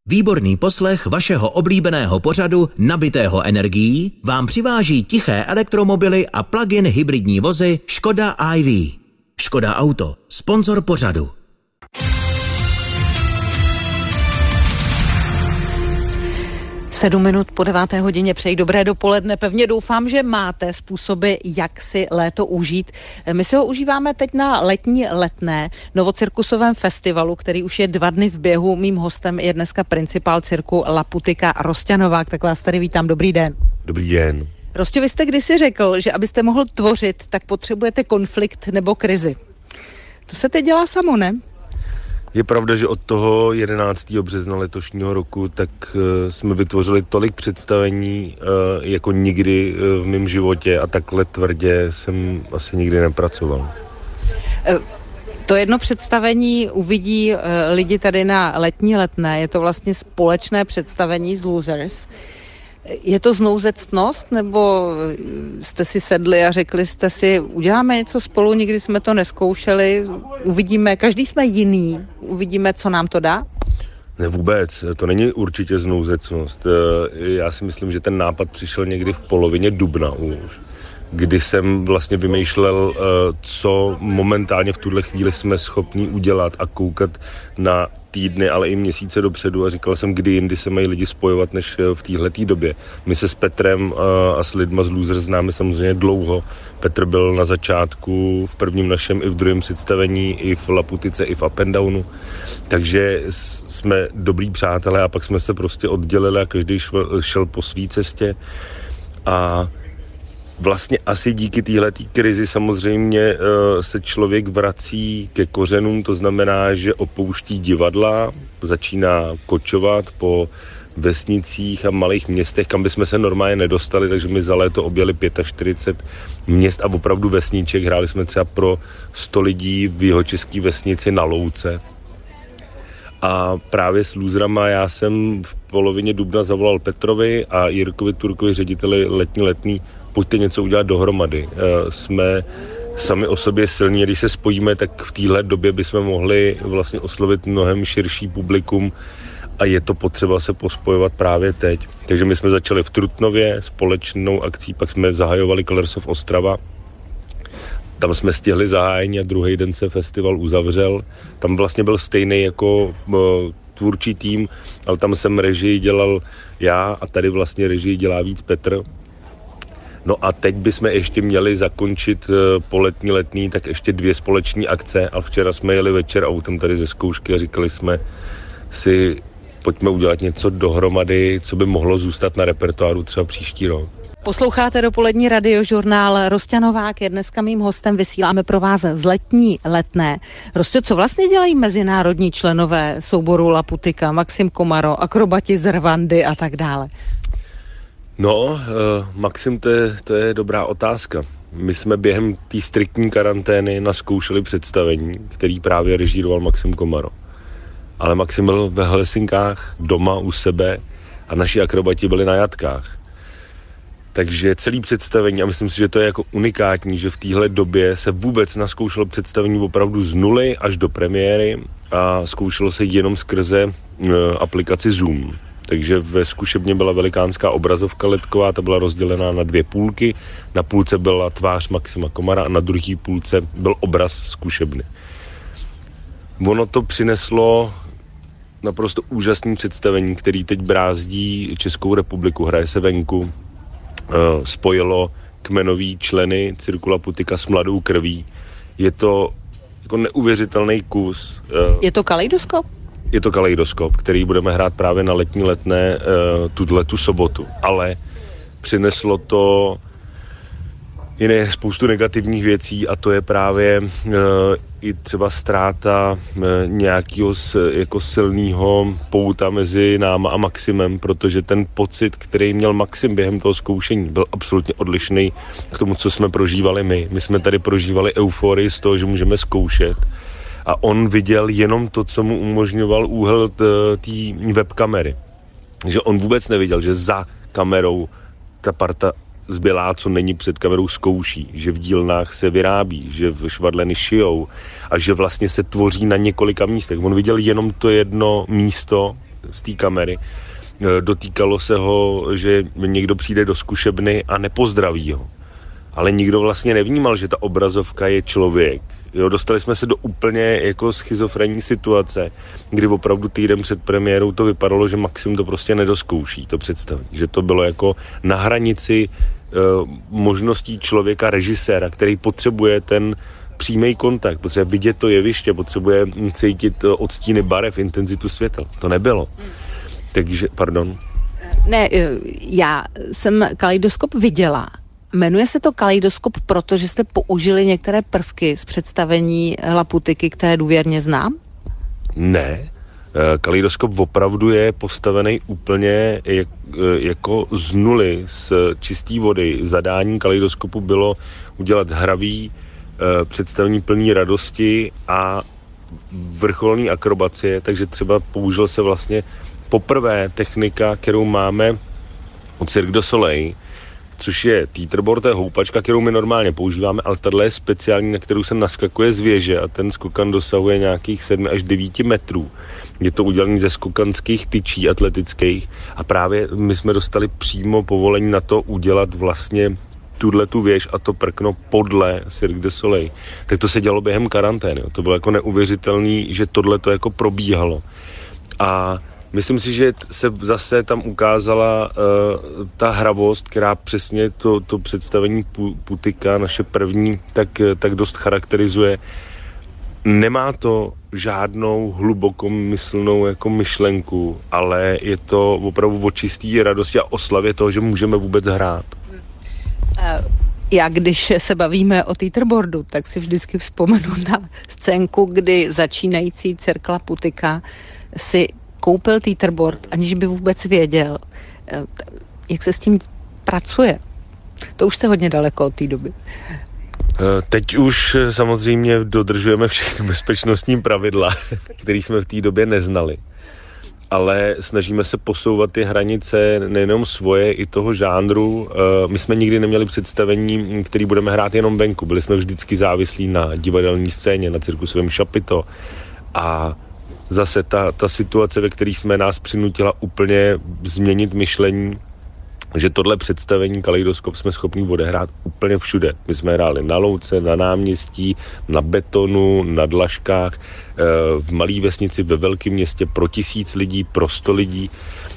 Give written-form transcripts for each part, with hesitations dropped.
Výborný poslech vašeho oblíbeného pořadu nabitého energií vám přiváží tiché elektromobily a plug-in hybridní vozy Škoda i-V. Škoda Auto, sponzor pořadu. Sedm minut po 9. hodině, přeji dobré dopoledne. Pevně doufám, že máte způsoby, jak si léto užít. My si ho užíváme teď na letní Letné, novocirkusovém festivalu, který už je 2 dny v běhu. Mým hostem je dneska principál cirku Laputika Rosťa Novák. Tak vás tady vítám, dobrý den. Dobrý den. Rostě, vy jste kdysi řekl, že abyste mohl tvořit, tak potřebujete konflikt nebo krizi. To se teď dělá samo, ne? Je pravda, že od toho 11. března letošního roku tak jsme vytvořili tolik představení jako nikdy v mém životě a takhle tvrdě jsem asi nikdy nepracoval. To jedno představení uvidí lidi tady na letní Letné. Je to vlastně společné představení z Losers. Je to znouzectnost, nebo jste si sedli a řekli jste si, uděláme něco spolu, nikdy jsme to nezkoušeli, uvidíme, každý jsme jiný, uvidíme, co nám to dá? Ne, vůbec, to není určitě znouzecnost. Já si myslím, že ten nápad přišel někdy v polovině dubna už, kdy jsem vlastně vymýšlel, co momentálně v tuhle chvíli jsme schopni udělat a koukat na týdny, ale i měsíce dopředu a říkal jsem, kdy jindy se mají lidi spojovat, než v téhletý době. My se s Petrem a s lidma z Losers známe samozřejmě dlouho. Petr byl na začátku v prvním našem i v druhém představení, i v Laputice, i v Up and Downu. Takže jsme dobrý přátelé a pak jsme se prostě oddělili a každý šel po svý cestě. A vlastně asi díky téhletý krizi samozřejmě se člověk vrací ke kořenům, to znamená, že opouští divadla, začíná kočovat po vesnicích a malých městech, kam bychom se normálně nedostali, takže my za léto objeli 45 měst a opravdu vesniček. Hráli jsme třeba pro 100 lidí v jihočeský vesnici na Louce. A právě s Loserama já jsem v polovině dubna zavolal Petrovi a Jirkovi Turkovi, řediteli letní Letný, pojďte něco udělat dohromady. Jsme sami o sobě silní, když se spojíme, tak v téhle době bychom mohli vlastně oslovit mnohem širší publikum a je to potřeba se pospojovat právě teď. Takže my jsme začali v Trutnově společnou akcí, pak jsme zahajovali Colors of Ostrava. Tam jsme stihli zahájení a druhý den se festival uzavřel. Tam vlastně byl stejný jako tvůrčí tým, ale tam jsem režii dělal já a tady vlastně režii dělá víc Petr. No a teď bychom ještě měli zakončit po letní Letný tak ještě 2 společní akce a včera jsme jeli večer autem tady ze zkoušky a říkali jsme si, pojďme udělat něco dohromady, co by mohlo zůstat na repertoáru třeba příští rok. Posloucháte dopolední radiožurnál. Rosťa Novák je dneska mým hostem, vysíláme pro vás z letní Letné. Rostě, co vlastně dělají mezinárodní členové souboru Laputika, Maxim Komaro, akrobati z Rwandy a tak dále? No, Maxim, to je dobrá otázka. My jsme během té striktní karantény naskoušeli představení, který právě režíroval Maxim Komaro. Ale Maxim byl ve Helsinkách doma u sebe a naši akrobati byli na jatkách. Takže celý představení, a myslím si, že to je jako unikátní, že v téhle době se vůbec naskoušelo představení opravdu z nuly až do premiéry a zkoušelo se jenom skrze aplikaci Zoom. Takže ve zkušebně byla velikánská obrazovka ledková, ta byla rozdělená na 2 půlky. Na půlce byla tvář Maxima Komara a na druhé půlce byl obraz zkušebny. Ono to přineslo naprosto úžasný představení, který teď brázdí Českou republiku, hraje se venku, spojilo kmenový členy cirku Laputika s mladou krví. Je to jako neuvěřitelný kus. Je to kaleidoskop? Je to kaleidoskop, který budeme hrát právě na letní Letné tu sobotu. Ale přineslo to jiné spoustu negativních věcí a to je právě i třeba ztráta nějakého jako silného pouta mezi náma a Maximem, protože ten pocit, který měl Maxim během toho zkoušení, byl absolutně odlišný k tomu, co jsme prožívali my. My jsme tady prožívali euforii z toho, že můžeme zkoušet a on viděl jenom to, co mu umožňoval úhel té webkamery. Že on vůbec neviděl, že za kamerou ta parta zbylá, co není před kamerou, zkouší, že v dílnách se vyrábí, že v švadleny šijou a že vlastně se tvoří na několika místech. On viděl jenom to jedno místo z té kamery. Dotýkalo se ho, že někdo přijde do zkušebny a nepozdraví ho. Ale nikdo vlastně nevnímal, že ta obrazovka je člověk. Jo, dostali jsme se do úplně jako schizofrenní situace, kdy opravdu týden před premiérou to vypadalo, že Maxim to prostě nedoskouší, to představení. Že to bylo jako na hranici možností člověka, režiséra, který potřebuje ten přímý kontakt, potřebuje vidět to jeviště, potřebuje cítit odstíny barev, intenzitu světla. To nebylo. Takže, pardon. Ne, já jsem Kaleidoskop viděla. Jmenuje se to Kaleidoskop, protože jste použili některé prvky z představení Laputiky, které důvěrně znám? Ne. Kaleidoskop opravdu je postavený úplně jako z nuly, z čisté vody. Zadání Kaleidoskopu bylo udělat hravý představení plný radosti a vrcholný akrobacie, takže třeba použil se vlastně poprvé technika, kterou máme od Cirque du Soleil, což je teeterboard, to je houpačka, kterou my normálně používáme, ale tato je speciální, na kterou se naskakuje z věže a ten skokan dosahuje nějakých 7 až 9 metrů. Je to udělané ze skokanských tyčí atletických a právě my jsme dostali přímo povolení na to udělat vlastně tu věž a to prkno podle Cirque du Soleil. Tak to se dělalo během karantény. To bylo jako neuvěřitelný, že tohle to jako probíhalo. A myslím si, že se zase tam ukázala ta hravost, která přesně to představení Putika, naše první, tak dost charakterizuje. Nemá to žádnou hlubokomyslnou jako myšlenku, ale je to opravdu o čistý radosti a oslavě toho, že můžeme vůbec hrát. Já, když se bavíme o teeterboardu, tak si vždycky vzpomenu na scénku, kdy začínající Cirque Laputika si koupil teeterboard, aniž by vůbec věděl, jak se s tím pracuje. To už jste hodně daleko od té doby. Teď už samozřejmě dodržujeme všechny bezpečnostní pravidla, které jsme v té době neznali. Ale snažíme se posouvat ty hranice nejenom svoje, i toho žánru. My jsme nikdy neměli představení, který budeme hrát jenom venku. Byli jsme vždycky závislí na divadelní scéně, na cirkusovém šapito. A zase ta situace, ve které jsme nás přinutila úplně změnit myšlení, že tohle představení Kaleidoskop jsme schopni odehrát úplně všude. My jsme hráli na louce, na náměstí, na betonu, na dlažkách, v malé vesnici, ve velkém městě pro 1000 lidí, pro 100 lidí.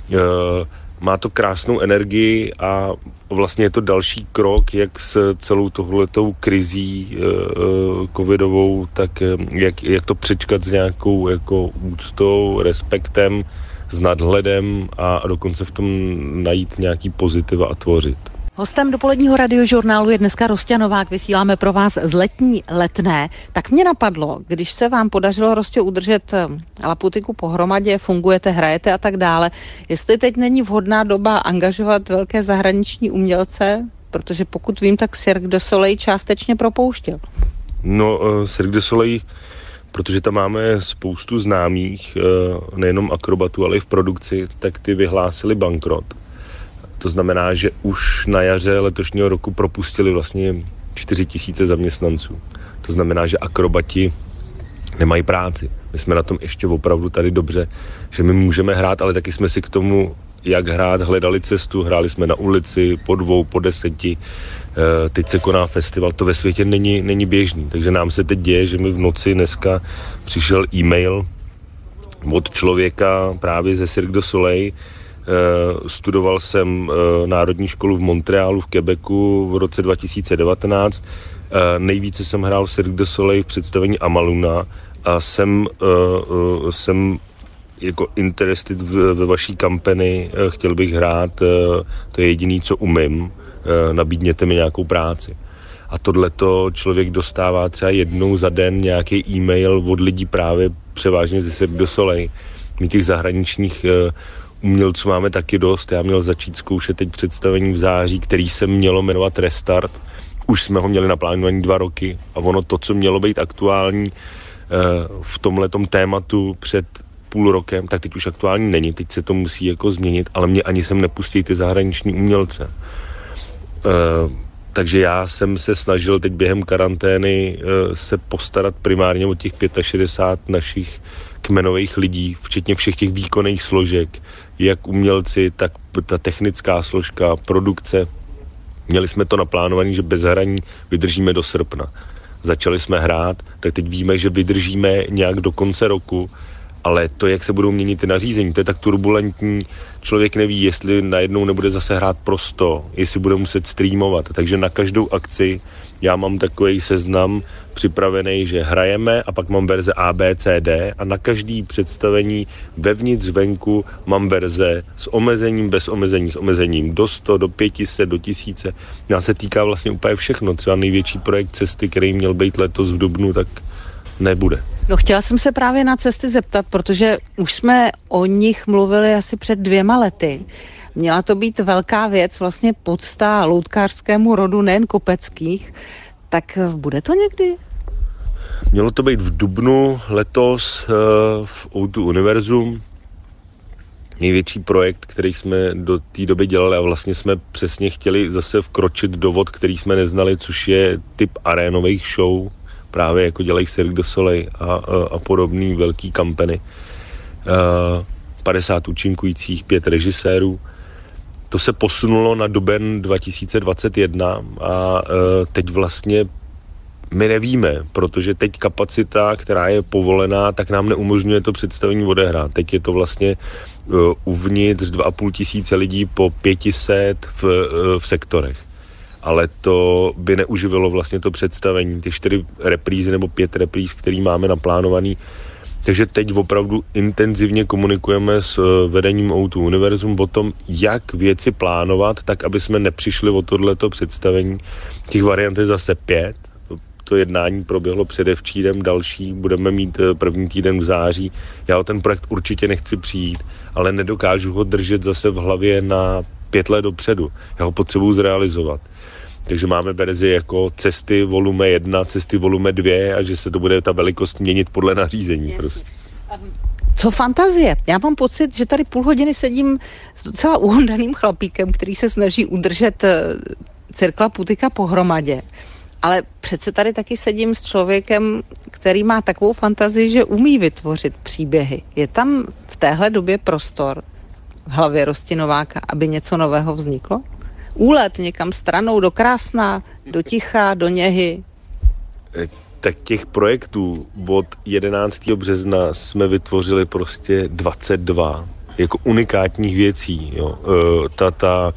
Má to krásnou energii a vlastně je to další krok, jak s celou tohletou krizí covidovou, tak jak to přečkat s nějakou jako úctou, respektem, s nadhledem a dokonce v tom najít nějaký pozitiva a tvořit. Hostem dopoledního radiožurnálu je dneska Rostě Novák. Vysíláme pro vás z letní Letné. Tak mě napadlo, když se vám podařilo, Rostě, udržet Laputiku pohromadě, fungujete, hrajete a tak dále, jestli teď není vhodná doba angažovat velké zahraniční umělce, protože pokud vím, tak Cirque du Soleil částečně propouštěl. No, Cirque du Soleil, protože tam máme spoustu známých, nejenom akrobatů, ale i v produkci, tak ty vyhlásili bankrot. To znamená, že už na jaře letošního roku propustili vlastně 4 000 zaměstnanců. To znamená, že akrobati nemají práci. My jsme na tom ještě opravdu tady dobře, že my můžeme hrát, ale taky jsme si k tomu, jak hrát, hledali cestu. Hráli jsme na ulici po 2, po 10. Teď se koná festival. To ve světě není běžný. Takže nám se teď děje, že mi v noci dneska přišel e-mail od člověka právě ze Cirque du Soleil. Studoval jsem národní školu v Montrealu v Quebecu v roce 2019. Nejvíce jsem hrál v Cirque du Soleil v představení Amaluna a jsem jako interested ve vaší kampani, chtěl bych hrát, to je jediný, co umím, nabídněte mi nějakou práci. A tohleto člověk dostává třeba jednou za den nějaký e-mail od lidí právě převážně ze Cirque du Soleil. My těch zahraničních umělců máme taky dost. Já měl začít zkoušet teď představení v září, který se mělo jmenovat Restart. Už jsme ho měli naplánovaný 2 roky a ono to, co mělo být aktuální v tomhletom tématu před půl rokem, tak teď už aktuální není. Teď se to musí jako změnit, ale mě ani sem nepustí ty zahraniční umělce. Takže já jsem se snažil teď během karantény se postarat primárně o těch 65 našich kmenových lidí, včetně všech těch výkonných složek, jak umělci, tak ta technická složka, produkce. Měli jsme to naplánované, že bez hraní vydržíme do srpna. Začali jsme hrát, tak teď víme, že vydržíme nějak do konce roku, ale to, jak se budou měnit ty nařízení, to je tak turbulentní, člověk neví, jestli najednou nebude zase hrát prosto, jestli bude muset streamovat, takže na každou akci já mám takový seznam připravený, že hrajeme a pak mám verze A, B, C, D a na každý představení vevnitř, venku mám verze s omezením, bez omezení, s omezením do 100, do 500, do 1000. Nás se týká vlastně úplně všechno. Třeba největší projekt cesty, který měl být letos v dubnu, tak nebude. No, chtěla jsem se právě na cesty zeptat, protože už jsme o nich mluvili asi před 2 lety. Měla to být velká věc, vlastně podsta loutkářskému rodu, nejen kopeckých. Tak bude to někdy? Mělo to být v dubnu letos v O2 Univerzum. Největší projekt, který jsme do té doby dělali a vlastně jsme přesně chtěli zase vkročit do vod, který jsme neznali, což je typ arénových show, právě jako dělají Cirque du Soleil a podobný velký kampany. 50 účinkujících, 5 režisérů. To se posunulo na duben 2021 a teď vlastně my nevíme, protože teď kapacita, která je povolená, tak nám neumožňuje to představení odehrát. Teď je to vlastně uvnitř 2500 lidí po 500 v sektorech. Ale to by neuživilo vlastně to představení, ty 4 reprízy nebo 5 repríz, který máme naplánovaný. Takže teď opravdu intenzivně komunikujeme s vedením O2 Univerzum o tom, jak věci plánovat, tak aby jsme nepřišli o tohleto představení. Těch variant je zase 5. To jednání proběhlo předevčírem, další budeme mít první týden v září. Já o ten projekt určitě nechci přijít, ale nedokážu ho držet zase v hlavě na 5 let dopředu. Já ho potřebuji zrealizovat. Takže máme verzi jako cesty volume 1, cesty volume 2 a že se to bude ta velikost měnit podle nařízení. Prostě. Co fantazie? Já mám pocit, že tady půl hodiny sedím s docela uhondaným chlapíkem, který se snaží udržet Cirkla Putika pohromadě. Ale přece tady taky sedím s člověkem, který má takovou fantazii, že umí vytvořit příběhy. Je tam v téhle době prostor v hlavě Rostinováka, aby něco nového vzniklo? Úlet někam stranou do Krásna, do Ticha, do Něhy? Tak těch projektů od 11. března jsme vytvořili prostě 22 jako unikátních věcí. Jo. Ta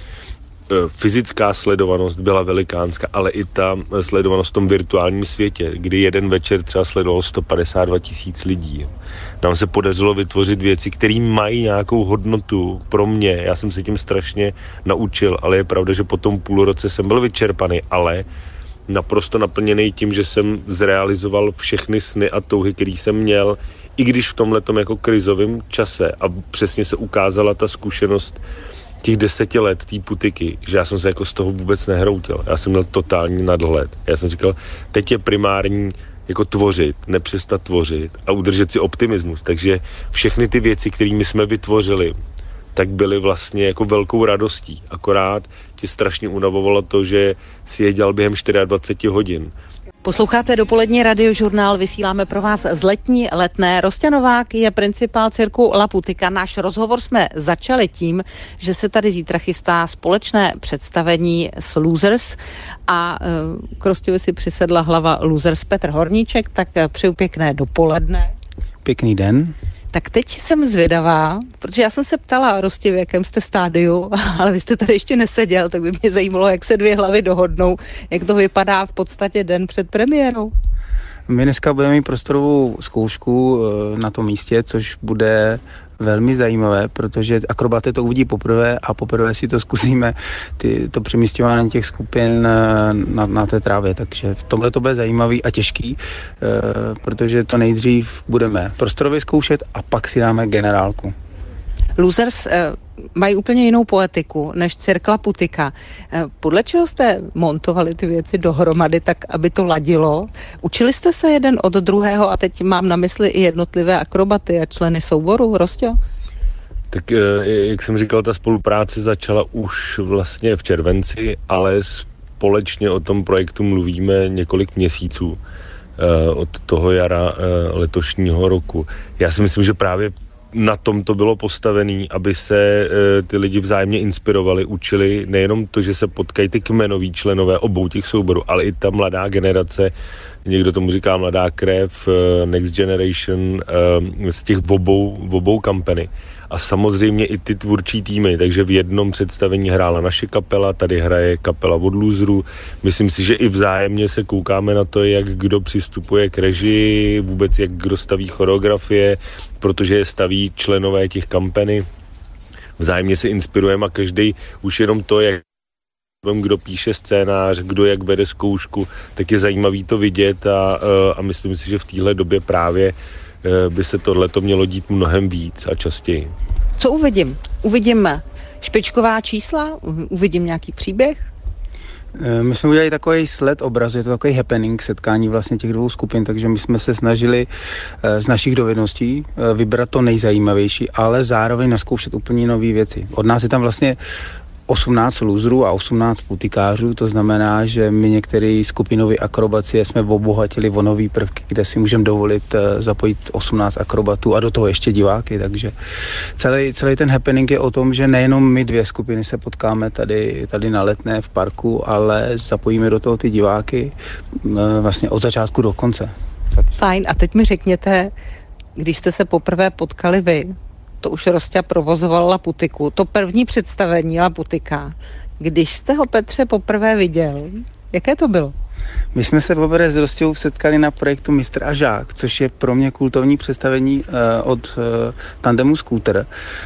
fyzická sledovanost byla velikánská, ale i ta sledovanost v tom virtuálním světě, kdy jeden večer třeba sledovalo 152 000 lidí. Nám se podařilo vytvořit věci, které mají nějakou hodnotu pro mě. Já jsem se tím strašně naučil, ale je pravda, že po tom půl roce jsem byl vyčerpaný, ale naprosto naplněný tím, že jsem zrealizoval všechny sny a touhy, které jsem měl, i když v tomhletom jako krizovém čase a přesně se ukázala ta zkušenost těch 10 let té Putiky, že já jsem se jako z toho vůbec nehroutil. Já jsem měl totální nadhled. Já jsem říkal, teď je primární jako tvořit, nepřestat tvořit a udržet si optimismus. Takže všechny ty věci, kterými jsme vytvořili, tak byly vlastně jako velkou radostí. Akorát tě strašně unavovalo to, že si je dělal během 24 hodin. Posloucháte dopolední radiožurnál, vysíláme pro vás z letní Letné. Rosťanovák je principál cirku La Putika. Náš rozhovor jsme začali tím, že se tady zítra chystá společné představení s Losers a k Rostěvi si přisedla hlava Losers Petr Horníček, tak přeju pěkné dopoledne. Pěkný den. Tak teď jsem zvědavá, protože já jsem se ptala Rosti, v jakém jste stádiu, ale vy jste tady ještě neseděl, tak by mě zajímalo, jak se 2 hlavy dohodnou, jak to vypadá v podstatě den před premiérou. My dneska budeme mít prostorovou zkoušku na tom místě, což bude velmi zajímavé, protože akrobaté to uvidí poprvé a poprvé si to zkusíme, to přemísťování těch skupin na té trávě, takže v tomhle to bude zajímavý a těžký, protože to nejdřív budeme prostorově zkoušet a pak si dáme generálku. Losers mají úplně jinou poetiku než Cirkla Putika. Podle čeho jste montovali ty věci dohromady tak, aby to ladilo? Učili jste se jeden od druhého a teď mám na mysli i jednotlivé akrobaty a členy souboru, Rostě? Tak jak jsem říkal, ta spolupráce začala už vlastně v červenci, ale společně o tom projektu mluvíme několik měsíců. od toho jara letošního roku. Já si myslím, že právě na tom to bylo postavené, aby se ty lidi vzájemně inspirovali, učili nejenom to, že se potkají ty kmenoví členové obou těch souborů, ale i ta mladá generace, někdo tomu říká mladá krev, Next Generation, z těch obou kampany. A samozřejmě i ty tvůrčí týmy, takže v jednom představení hrála naše kapela, tady hraje kapela od Loserů. Myslím si, že i vzájemně se koukáme na to, jak kdo přistupuje k režii, vůbec jak kdo staví choreografie, protože je staví členové těch kampany. Vzájemně se inspirujeme a každý už jenom to, jak kdo píše scénář, kdo jak vede zkoušku, tak je zajímavý to vidět a myslím si, že v téhle době právě by se tohleto mělo dít mnohem víc a častěji. Co uvidím? Uvidím špičková čísla? Uvidím nějaký příběh? My jsme udělali takový sled obrazu, je to takový happening, setkání vlastně těch dvou skupin, takže my jsme se snažili z našich dovedností vybrat to nejzajímavější, ale zároveň nazkoušet úplně nové věci. Od nás je tam vlastně 18 loserů a 18 putikářů, to znamená, že my některé skupinové akrobacie jsme obohatili o nový prvky, kde si můžeme dovolit zapojit 18 akrobatů a do toho ještě diváky, takže celý ten happening je o tom, že nejenom my dvě skupiny se potkáme tady na Letné v parku, ale zapojíme do toho ty diváky vlastně od začátku do konce. Fajn, a teď mi řekněte, když jste se poprvé potkali vy, to už Rosťa provozoval Laputiku, to první představení Laputika. Když jste ho, Petře, poprvé viděl, jaké to bylo? My jsme se poprvé s Rosťou setkali na projektu Mistr a žák, což je pro mě kultovní představení od tandemu Scooter.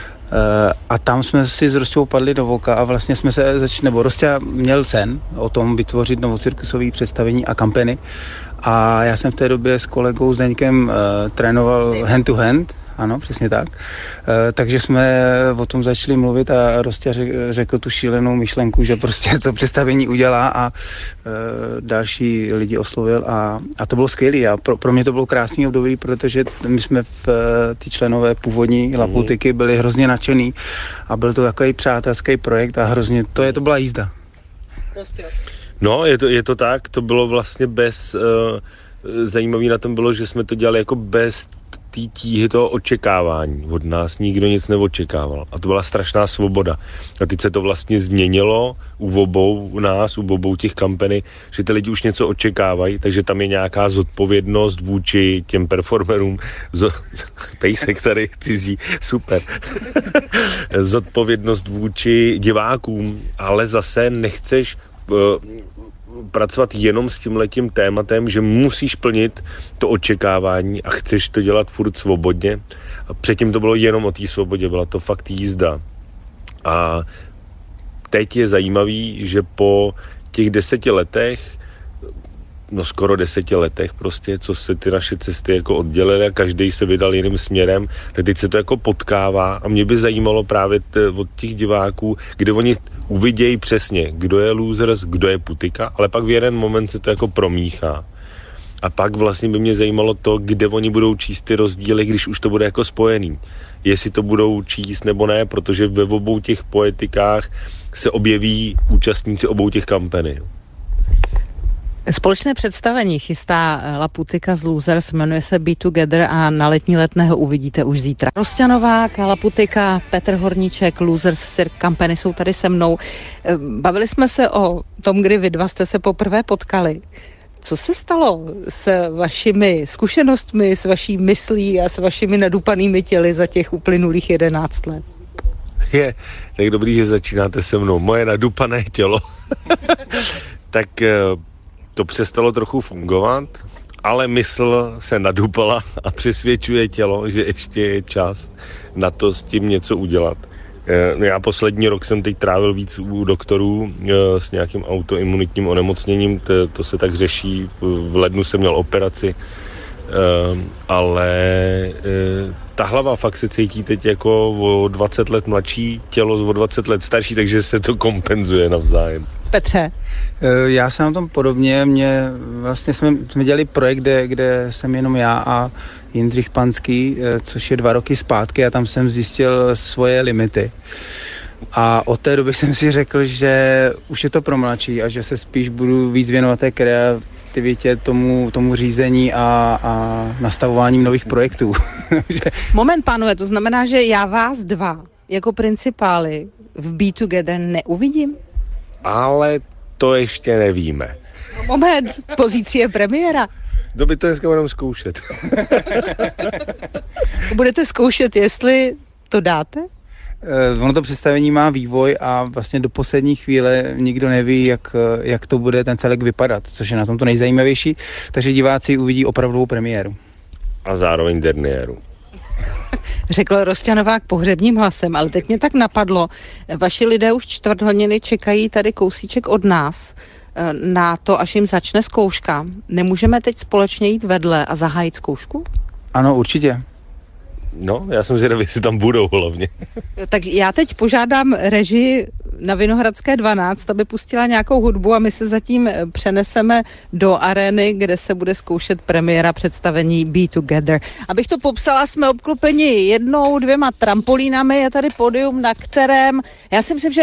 A tam jsme si s Rosťou padli do voka a vlastně jsme se Rosťa měl sen o tom vytvořit novocirkusové představení a kampany. A já jsem v té době s kolegou Zdeňkem trénoval hand to hand. Ano, přesně tak. Takže jsme o tom začali mluvit a Rosťa řekl tu šílenou myšlenku, že prostě to představení udělá a další lidi oslovil a to bylo skvělé. A pro mě to bylo krásný období, protože my jsme ty členové původní Laputiky byli hrozně nadšený a byl to takový přátelský projekt a hrozně to byla jízda. No, je to tak, to bylo vlastně bez... zajímavý na tom bylo, že jsme to dělali jako bez té tíhy toho očekávání. Od nás nikdo nic neočekával. A to byla strašná svoboda. A teď se to vlastně změnilo u obou těch kampany, že ty lidi už něco očekávají, takže tam je nějaká zodpovědnost vůči těm performerům. Pejsek tady cizí, super. Zodpovědnost vůči divákům, ale zase nechceš pracovat jenom s tímhletím tématem, že musíš plnit to očekávání a chceš to dělat furt svobodně. A předtím to bylo jenom o té svobodě, byla to fakt jízda. A teď je zajímavý, že po těch 10 letech, skoro 10 letech prostě, co se ty naše cesty jako oddělily a každý se vydal jiným směrem, tak teď se to jako potkává a mě by zajímalo právě od těch diváků, kde oni uvidějí přesně, kdo je Losers, kdo je Putika, ale pak v jeden moment se to jako promíchá. A pak vlastně by mě zajímalo to, kde oni budou číst ty rozdíly, když už to bude jako spojený. Jestli to budou číst nebo ne, protože ve obou těch poetikách se objeví účastníci obou těch kampaní. Společné představení chystá Laputika z Losers, jmenuje se Be Together a na Letní Letné ho uvidíte už zítra. Rosťa Novák, Laputika, Petr Horníček, Losers Cirque Company jsou tady se mnou. Bavili jsme se o tom, kdy vy dva jste se poprvé potkali. Co se stalo s vašimi zkušenostmi, s vaší myslí a s vašimi nadupanými těly za těch uplynulých 11 let? Je tak dobrý, že začínáte se mnou. Moje nadupané tělo. Tak to přestalo trochu fungovat, ale mysl se nadupala a přesvědčuje tělo, že ještě je čas na to s tím něco udělat. Já poslední rok jsem teď trávil víc u doktorů s nějakým autoimunitním onemocněním, to se tak řeší, v lednu jsem měl operaci, ale ta hlava fakt se cítí teď jako o 20 let mladší, tělo o 20 let starší, takže se to kompenzuje navzájem. Petře? Já jsem na tom podobně, vlastně jsme dělali projekt, kde jsem jenom já a Jindřich Panský, což je 2 roky zpátky a tam jsem zjistil svoje limity. A od té doby jsem si řekl, že už je to pro mladší a že se spíš budu víc věnovat té kreativitě, tomu řízení a nastavováním nových projektů. Moment, pánové, to znamená, že já vás dva jako principály v Be Together neuvidím? Ale to ještě nevíme. Moment, pozítří je premiéra. To by to dneska budeme zkoušet. Budete zkoušet, jestli to dáte? Ono to představení má vývoj a vlastně do poslední chvíle nikdo neví, jak to bude ten celek vypadat, což je na tom to nejzajímavější, takže diváci uvidí opravdovou premiéru. A zároveň derniéru. Řekl Rosťanovák pohřebním hlasem, ale teď mě tak napadlo, vaši lidé už 4 hodiny čekají tady kousíček od nás na to, až jim začne zkouška. Nemůžeme teď společně jít vedle a zahájit zkoušku? Ano, určitě. No, já jsem zvědavý, jestli tam budou hlavně. Tak já teď požádám režii na Vinohradské 12, aby pustila nějakou hudbu a my se zatím přeneseme do arény, kde se bude zkoušet premiéra představení Be Together. Abych to popsala, jsme obklopeni 1, 2 trampolínami, je tady pódium, na kterém, já si myslím, že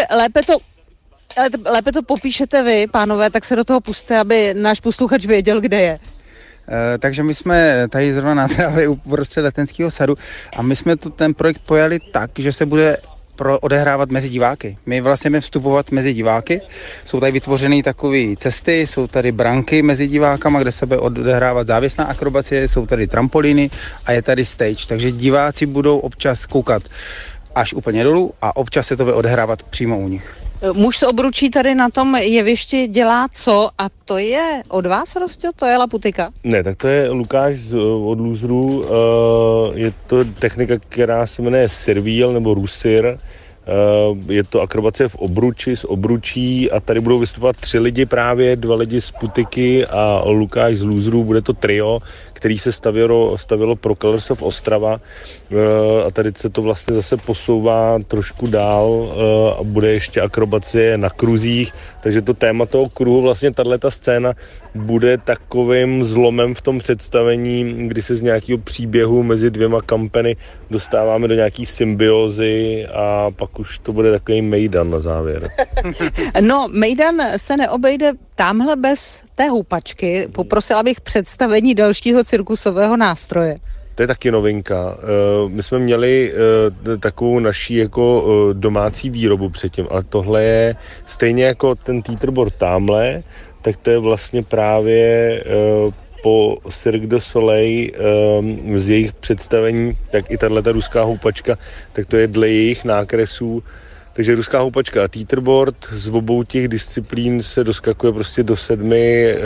lépe to popíšete vy, pánové, tak se do toho puste, aby náš posluchač věděl, kde je. Takže my jsme tady zrovna na trávě uprostřed Letenského sadu a my jsme ten projekt pojali tak, že se bude odehrávat mezi diváky. My vlastně budeme vstupovat mezi diváky. Jsou tady vytvořené takové cesty, jsou tady branky mezi divákama, kde se bude odehrávat závěsná akrobacie, jsou tady trampolíny a je tady stage. Takže diváci budou občas koukat až úplně dolů a občas se to bude odehrávat přímo u nich. Muž s obručí tady na tom jevišti dělá co? A to je od vás, Rostě? To je laputika? Ne, tak to je Lukáš od Loserů. Je to technika, která se jmenuje Servíl nebo Rusir. Je to akrobace v obruči, s obručí a tady budou vystupovat 3 lidi právě, 2 lidi z Putiky a Lukáš z Loserů. Bude to trio, který se stavilo pro Colors of Ostrava a tady se to vlastně zase posouvá trošku dál a bude ještě akrobacie na kruzích, takže to téma toho kruhu, vlastně tato scéna bude takovým zlomem v tom představení, kdy se z nějakého příběhu mezi 2 kampany dostáváme do nějaký symbiozy a pak už to bude takový mejdan na závěr. No, mejdan se neobejde tamhle bez té houpačky. Poprosila bych představení dalšího cirkusového nástroje. To je taky novinka. My jsme měli takovou naší jako domácí výrobu předtím, ale tohle je stejně jako ten teeterboard tamhle, tak to je vlastně právě po Cirque du Soleil z jejich představení, tak i tato ruská houpačka, tak to je dle jejich nákresů. Takže ruská houpačka a teeterboard z obou těch disciplín se doskakuje prostě do 7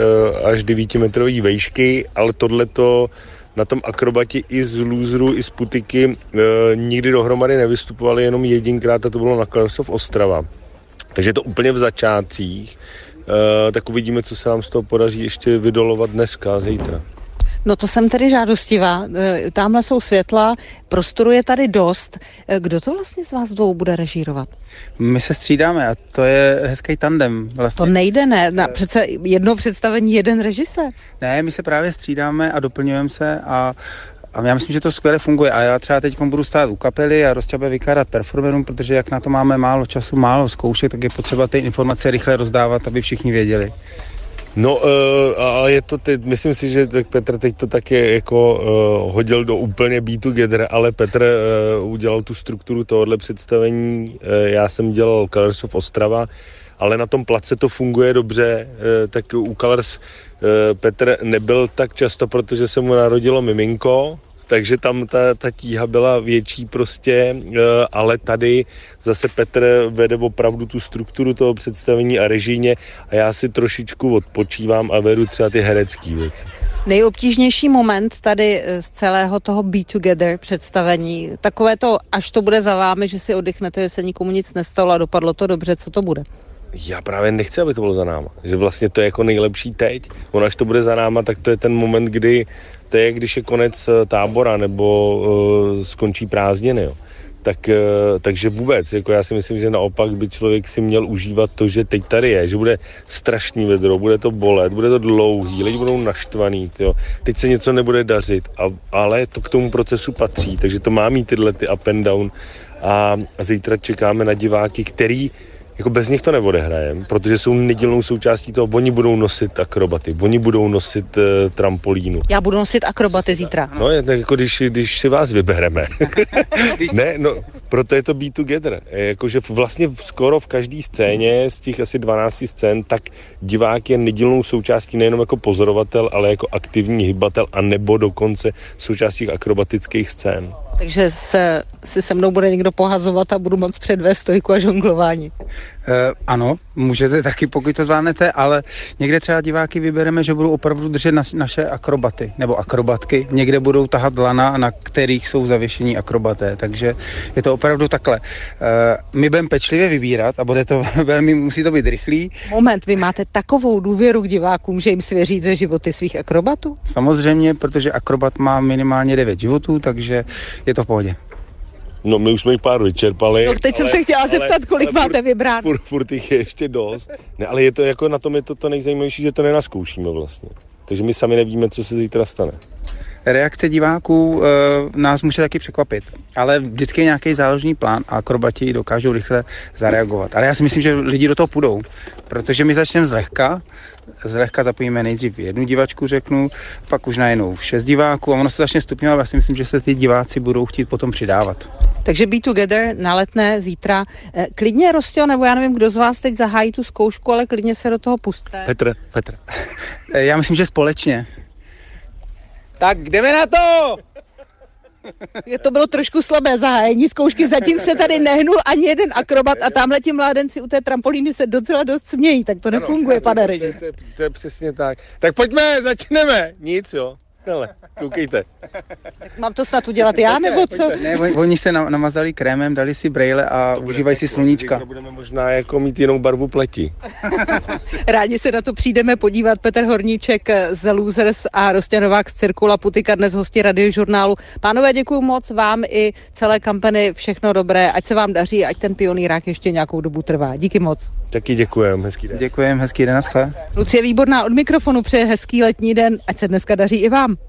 až 9 metrový vejšky, ale tohleto na tom akrobati i z Loserů, i z Putiky nikdy dohromady nevystupovali, jenom jedinkrát a to bylo na Colors of Ostrava. Takže to úplně v začátcích, tak uvidíme, co se nám z toho podaří ještě vydolovat dneska a zítra. No to jsem tedy žádostivá. Tamhle jsou světla, prostoru je tady dost. Kdo to vlastně z vás 2 bude režírovat? My se střídáme a to je hezký tandem. Vlastně. To nejde, ne? Přece jedno představení, jeden režisér. Ne, my se právě střídáme a doplňujeme se a já myslím, že to skvěle funguje a já třeba teď budu stát u kapely a Rostě bude vykládat performerům, protože jak na to máme málo času, málo zkoušek, tak je potřeba ty informace rychle rozdávat, aby všichni věděli. No a je to teď, myslím si, že Petr teď to taky jako hodil do úplně Be Together, ale Petr udělal tu strukturu tohohle představení, já jsem dělal Colors of Ostrava, ale na tom place to funguje dobře, tak u Colors Petr nebyl tak často, protože se mu narodilo miminko, takže tam ta tíha byla větší prostě, ale tady zase Petr vede opravdu tu strukturu toho představení a režijně a já si trošičku odpočívám a vedu třeba ty herecké věci. Nejobtížnější moment tady z celého toho Be Together představení, takové to, až to bude za vámi, že si oddechnete, že se nikomu nic nestalo a dopadlo to dobře, co to bude? Já právě nechci, aby to bylo za náma. Že vlastně to je jako nejlepší teď. Ono, až to bude za náma, tak to je ten moment, kdy to je, když je konec tábora nebo skončí prázdniny. Jo. Takže vůbec, jako já si myslím, že naopak by člověk si měl užívat to, že teď tady je, že bude strašný vedro, bude to bolet, bude to dlouhý, lidi budou naštvaný, tyjo. Teď se něco nebude dařit, ale to k tomu procesu patří, takže to má mít tyhle ty up and down a zítra čekáme na diváky, který jako bez nich to neodehrajem, protože jsou nedílnou součástí toho, oni budou nosit akrobaty, oni budou nosit trampolínu. Já budu nosit akrobaty zítra. No, tak jako když si vás vybereme. Ne, no, proto je to Be Together. Jakože vlastně skoro v každé scéně z těch asi 12 scén, tak divák je nedílnou součástí nejenom jako pozorovatel, ale jako aktivní hybatel a nebo dokonce součástí těch akrobatických scén. Takže si se mnou bude někdo pohazovat a budu moc předvést stojku a žonglování. Ano, můžete taky, pokud to zvládnete, ale někde třeba diváky vybereme, že budou opravdu držet naše akrobaty nebo akrobatky. Někde budou tahat lana, na kterých jsou zavěšení akrobaté, takže je to opravdu takhle. My budeme pečlivě vybírat a bude to musí to být rychlý. Moment, vy máte takovou důvěru k divákům, že jim svěříte životy svých akrobatů? Samozřejmě, protože akrobat má minimálně 9 životů, takže je to v pohodě. No, my už jsme jich pár vyčerpali. No, teď jsem se chtěla zeptat, kolik máte vybrat. Furt jich je ještě dost. Ne, ale je to jako na tom je to nejzajímavější, že to nenaskoušíme vlastně. Takže my sami nevíme, co se zítra stane. Reakce diváků nás může taky překvapit, ale vždycky je nějaký záložní plán a akrobati dokážou rychle zareagovat. Ale já si myslím, že lidi do toho půjdou, protože my začneme zlehka zapojíme nejdřív jednu divačku, řeknu, pak už najednou 6 diváků a ono se začne stupňovat. Já si myslím, že se ty diváci budou chtít potom přidávat. Takže Be Together na Letné zítra. Klidně, Rostio, nebo já nevím, kdo z vás teď zahájí tu zkoušku, ale klidně se do toho pusťte. Petr. Já myslím, že společně. Tak jdeme na to! To bylo trošku slabé zahájení zkoušky, zatím se tady nehnul ani jeden akrobat a tamhle ti mládenci u té trampolíny se docela dost smějí, tak to nefunguje, pane režisér. To je přesně tak. Tak pojďme, začneme. Nic, jo. Hele, koukejte. Tak mám to snad udělat já, nebo co? Ne, oni se namazali krémem, dali si brejle a užívají si sluníčka. Budeme možná jako mít jinou barvu pleti. Rádi se na to přijdeme podívat. Petr Horníček z Losers a Rostěn Novák z Cirkula Putika, dnes hosti Radiožurnálu. Pánové, děkuju moc vám i celé kampani, všechno dobré, ať se vám daří, ať ten pionýrák ještě nějakou dobu trvá. Díky moc. Taky děkujem, hezký den. Děkujem, hezký den, naschle. Lucie Výborná od mikrofonu přeje hezký letní den, ať se dneska daří i vám.